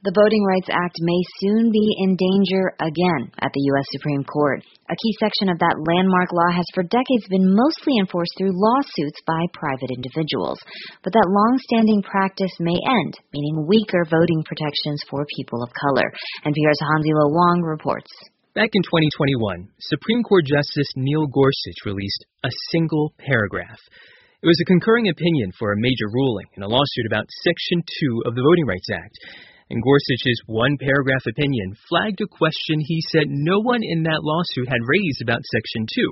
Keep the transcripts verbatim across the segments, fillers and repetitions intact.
The Voting Rights Act may soon be in danger again at the U S Supreme Court. A key section of that landmark law has for decades been mostly enforced through lawsuits by private individuals. But that long-standing practice may end, meaning weaker voting protections for people of color. N P R's Hanzilo Wong reports. Back in twenty twenty-one, Supreme Court Justice Neil Gorsuch released a single paragraph. It was a concurring opinion for a major ruling in a lawsuit about Section two of the Voting Rights Act. And Gorsuch's one-paragraph opinion flagged a question he said no one in that lawsuit had raised about Section two.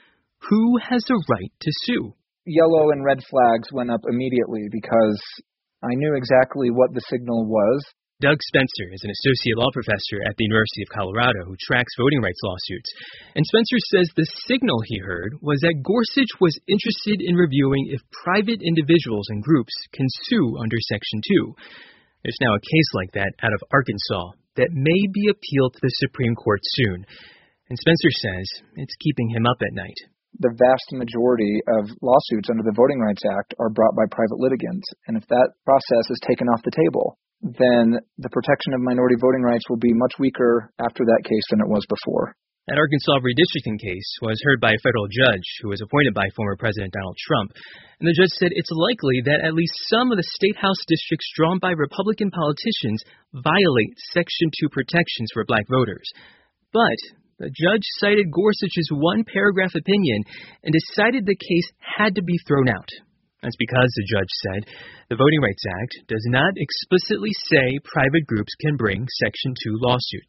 Who has the right to sue? Yellow and red flags went up immediately because I knew exactly what the signal was. Doug Spencer is an associate law professor at the University of Colorado who tracks voting rights lawsuits. And Spencer says the signal he heard was that Gorsuch was interested in reviewing if private individuals and groups can sue under Section two. There's now a case like that out of Arkansas that may be appealed to the Supreme Court soon. And Spencer says it's keeping him up at night. The vast majority of lawsuits under the Voting Rights Act are brought by private litigants. And if that process is taken off the table, then the protection of minority voting rights will be much weaker after that case than it was before. That Arkansas redistricting case was heard by a federal judge who was appointed by former President Donald Trump. And the judge said it's likely that at least some of the state house districts drawn by Republican politicians violate Section two protections for black voters. But the judge cited Gorsuch's one-paragraph opinion and decided the case had to be thrown out. That's because, the judge said, the Voting Rights Act does not explicitly say private groups can bring Section two lawsuits.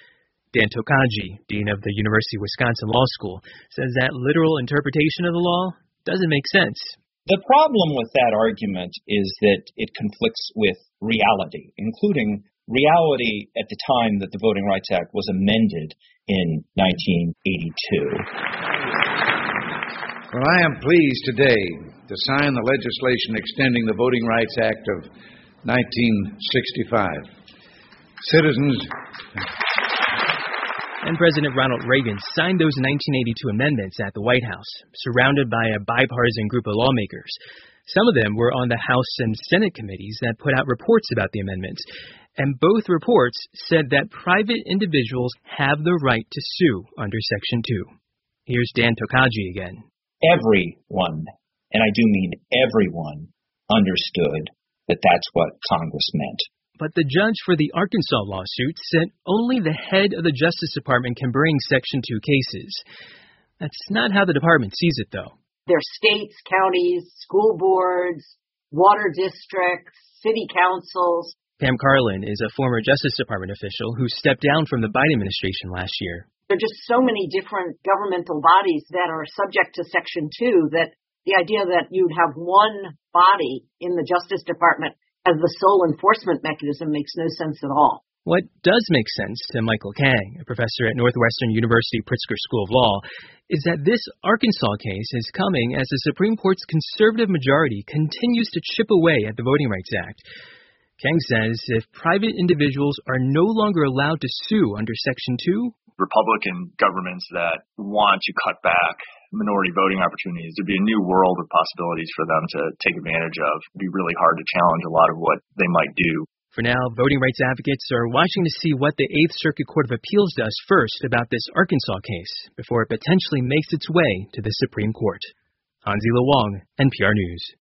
Dan Tokaji, dean of the University of Wisconsin Law School, says that literal interpretation of the law doesn't make sense. The problem with that argument is that it conflicts with reality, including reality at the time that the Voting Rights Act was amended in nineteen eighty-two. Well, I am pleased today to sign the legislation extending the Voting Rights Act of nineteen sixty-five. Citizens... And President Ronald Reagan signed those nineteen eighty-two amendments at the White House, surrounded by a bipartisan group of lawmakers. Some of them were on the House and Senate committees that put out reports about the amendments. And both reports said that private individuals have the right to sue under Section two. Here's Dan Tokaji again. Everyone, and I do mean everyone, understood that that's what Congress meant. But the judge for the Arkansas lawsuit said only the head of the Justice Department can bring Section two cases. That's not how the department sees it, though. There are states, counties, school boards, water districts, city councils. Pam Karlan is a former Justice Department official who stepped down from the Biden administration last year. There are just so many different governmental bodies that are subject to Section two that the idea that you'd have one body in the Justice Department as the sole enforcement mechanism makes no sense at all. What does make sense to Michael Kang, a professor at Northwestern University Pritzker School of Law, is that this Arkansas case is coming as the Supreme Court's conservative majority continues to chip away at the Voting Rights Act. Kang says if private individuals are no longer allowed to sue under Section two, Republican governments that want to cut back minority voting opportunities, there'd be a new world of possibilities for them to take advantage of. It'd be really hard to challenge a lot of what they might do. For now, voting rights advocates are watching to see what the Eighth Circuit Court of Appeals does first about this Arkansas case before it potentially makes its way to the Supreme Court. Hanzilo Wong, N P R News.